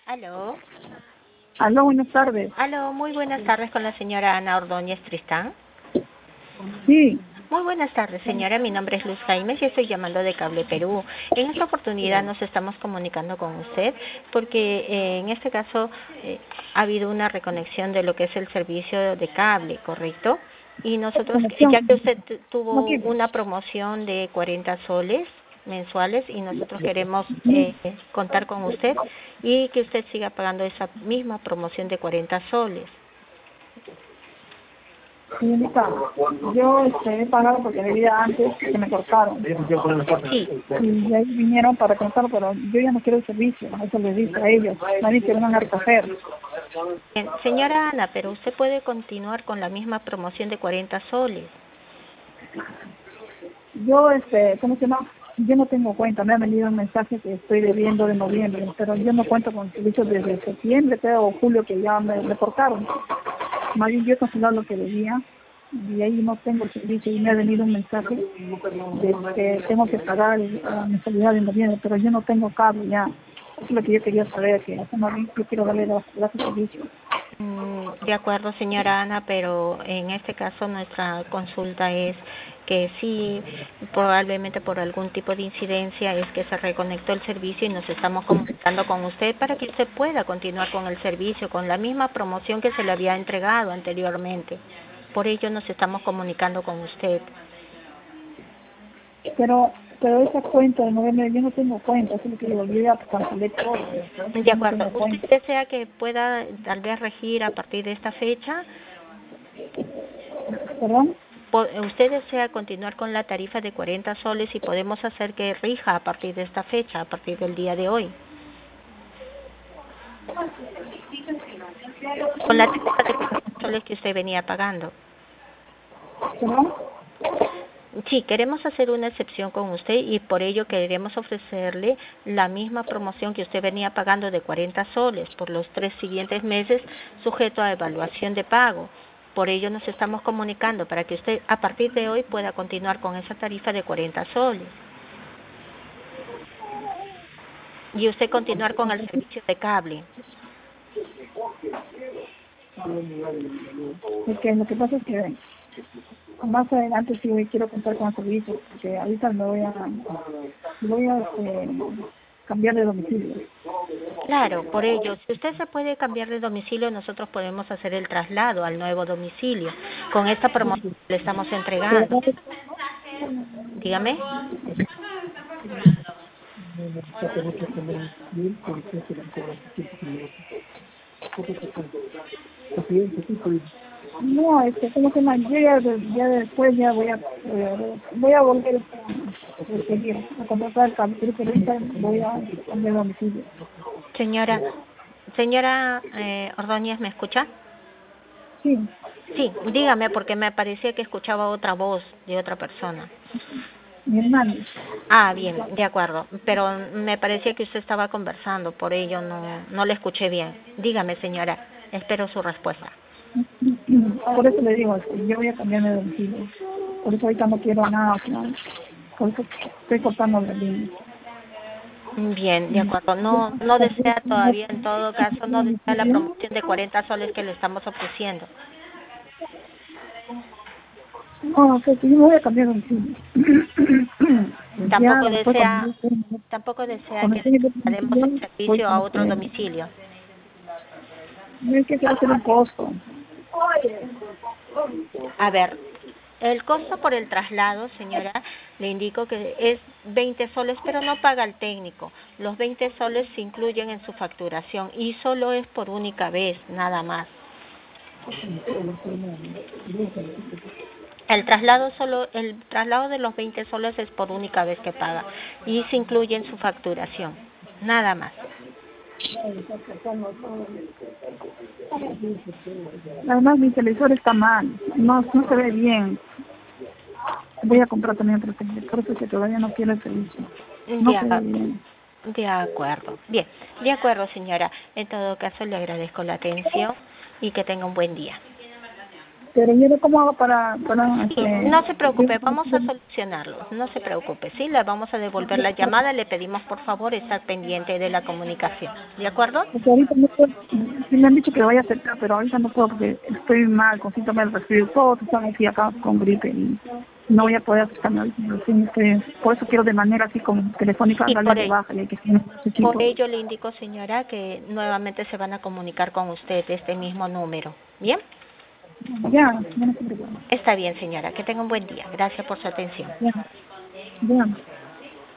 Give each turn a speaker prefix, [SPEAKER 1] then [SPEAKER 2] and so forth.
[SPEAKER 1] Aló.
[SPEAKER 2] Aló, buenas tardes.
[SPEAKER 1] Aló, muy buenas tardes con la señora Ana Ordóñez Tristán.
[SPEAKER 2] Sí,
[SPEAKER 1] Muy buenas tardes, señora. Mi nombre es Luz Jaime y estoy llamando de Cable Perú. En esta oportunidad nos estamos comunicando con usted porque en este caso ha habido una reconexión de lo que es el servicio de cable, ¿correcto? Y nosotros,
[SPEAKER 2] conexión.
[SPEAKER 1] ya que usted
[SPEAKER 2] No
[SPEAKER 1] tuvo
[SPEAKER 2] quiero.
[SPEAKER 1] una promoción de 40 soles mensuales y nosotros queremos contar con usted y que usted siga pagando esa misma promoción de 40 soles.
[SPEAKER 2] Señorita, yo he pagado porque debía antes que me cortaron.
[SPEAKER 1] Sí.
[SPEAKER 2] Y ahí vinieron para cortar, pero yo ya no quiero el servicio. Eso les dije a ellos. Nadie quiere van a recoger.
[SPEAKER 1] Bien, señora Ana, pero usted puede continuar con la misma promoción de 40 soles.
[SPEAKER 2] Yo, ¿cómo se llama? Yo no tengo cuenta. Me ha venido un mensaje que estoy debiendo de noviembre, pero yo no cuento con servicios desde septiembre, creo, o julio, que ya me cortaron. Más bien yo he cancelado lo que debía y ahí no tengo el servicio y me ha venido un mensaje de que tengo que pagar la mensualidad de noviembre, pero yo no tengo cable ya. Eso es lo que yo quería saber, que hace más bien yo quiero darle las servicios.
[SPEAKER 1] De acuerdo, señora Ana, pero en este caso nuestra consulta es que sí, probablemente por algún tipo de incidencia es que se reconectó el servicio y nos estamos comunicando con usted para que usted pueda continuar con el servicio, con la misma promoción que se le había entregado anteriormente. Por ello nos estamos comunicando con usted.
[SPEAKER 2] Pero esa cuenta de noviembre, yo no tengo cuenta, eso es lo que digo, yo ya cancelé todo,
[SPEAKER 1] De
[SPEAKER 2] yo no
[SPEAKER 1] acuerdo.
[SPEAKER 2] tengo
[SPEAKER 1] ¿Usted
[SPEAKER 2] cuenta.
[SPEAKER 1] desea que pueda tal vez regir a partir de esta fecha?
[SPEAKER 2] ¿Perdón?
[SPEAKER 1] ¿Usted desea continuar con la tarifa de 40 soles y podemos hacer que rija a partir de esta fecha, a partir del día de hoy? Con la tarifa de 40 soles que usted venía pagando.
[SPEAKER 2] ¿Perdón?
[SPEAKER 1] Sí, queremos hacer una excepción con usted y por ello queremos ofrecerle la misma promoción que usted venía pagando de 40 soles por los 3 siguientes meses, sujeto a evaluación de pago. Por ello nos estamos comunicando para que usted a partir de hoy pueda continuar con esa tarifa de 40 soles y usted continuar con el servicio de cable.
[SPEAKER 2] Porque lo que pasa es que más adelante sí hoy quiero contar con el servicio, porque ahorita me voy a cambiar de domicilio.
[SPEAKER 1] Claro, por ello, si usted se puede cambiar de domicilio, nosotros podemos hacer el traslado al nuevo domicilio. Con esta promoción que le estamos
[SPEAKER 2] Pero
[SPEAKER 1] entregando.
[SPEAKER 2] no es-
[SPEAKER 1] Dígame.
[SPEAKER 2] no, ¿cómo se llama? Yo ya después ya voy a volver seguir a contratar el cambio, pero ahorita voy a cambiar de domicilio.
[SPEAKER 1] Señora, señora Ordóñez, ¿me escucha?
[SPEAKER 2] Sí,
[SPEAKER 1] Sí, dígame, porque me parecía que escuchaba otra voz de otra persona.
[SPEAKER 2] mi hermano.
[SPEAKER 1] Ah, bien, de acuerdo, pero me parecía que usted estaba conversando, por ello no le escuché bien. Dígame, señora, espero su respuesta.
[SPEAKER 2] Por eso le digo, yo voy a cambiar de domicilio. Por eso ahorita no quiero nada, claro. Por eso estoy cortando la línea.
[SPEAKER 1] Bien, de acuerdo. No desea todavía, en todo caso, no desea la promoción de 40 soles que le estamos ofreciendo.
[SPEAKER 2] No, que yo me voy a cambiar de domicilio. Ya
[SPEAKER 1] Tampoco
[SPEAKER 2] después
[SPEAKER 1] desea, tampoco desea
[SPEAKER 2] cuando
[SPEAKER 1] que
[SPEAKER 2] esté en el
[SPEAKER 1] demos el
[SPEAKER 2] domicilio, voy
[SPEAKER 1] servicio
[SPEAKER 2] con
[SPEAKER 1] a otro
[SPEAKER 2] ustedes.
[SPEAKER 1] domicilio.
[SPEAKER 2] No es que quiero hacer un costo.
[SPEAKER 1] A ver, el costo por el traslado, señora, le indico que es 20 soles, pero no paga el técnico. Los 20 soles se incluyen en su facturación y solo es por única vez, nada más. El traslado de los 20 soles es por única vez que paga y se incluye en su facturación, nada más.
[SPEAKER 2] Además, mi televisor está mal. No se ve bien. Voy a comprar también otro televisor. Por eso es que todavía no quiero el servicio. No
[SPEAKER 1] De,
[SPEAKER 2] se ve bien.
[SPEAKER 1] de acuerdo, bien, de acuerdo, señora. En todo caso, le agradezco la atención y que tenga un buen día.
[SPEAKER 2] Pero yo no cómo hago para
[SPEAKER 1] Sí, no se preocupe, vamos a solucionarlo, no se preocupe, sí, le vamos a devolver la llamada, le pedimos por favor estar pendiente de la comunicación, ¿de acuerdo?
[SPEAKER 2] porque ahorita no puedo, sí me han dicho que lo voy a aceptar, pero ahorita no puedo porque estoy mal, con síntomas del resfriado, todos están aquí acá con gripe y no voy a poder aceptarme ahorita. Por eso quiero de manera así como telefónica
[SPEAKER 1] Y
[SPEAKER 2] darle de baja y que tiene su
[SPEAKER 1] por
[SPEAKER 2] equipo.
[SPEAKER 1] ello le indico, señora, que nuevamente se van a comunicar con usted de este mismo número, ¿bien?
[SPEAKER 2] Ya, no se preocupe.
[SPEAKER 1] Está bien, señora, que tenga un buen día, gracias por su atención.
[SPEAKER 2] Ya, ya.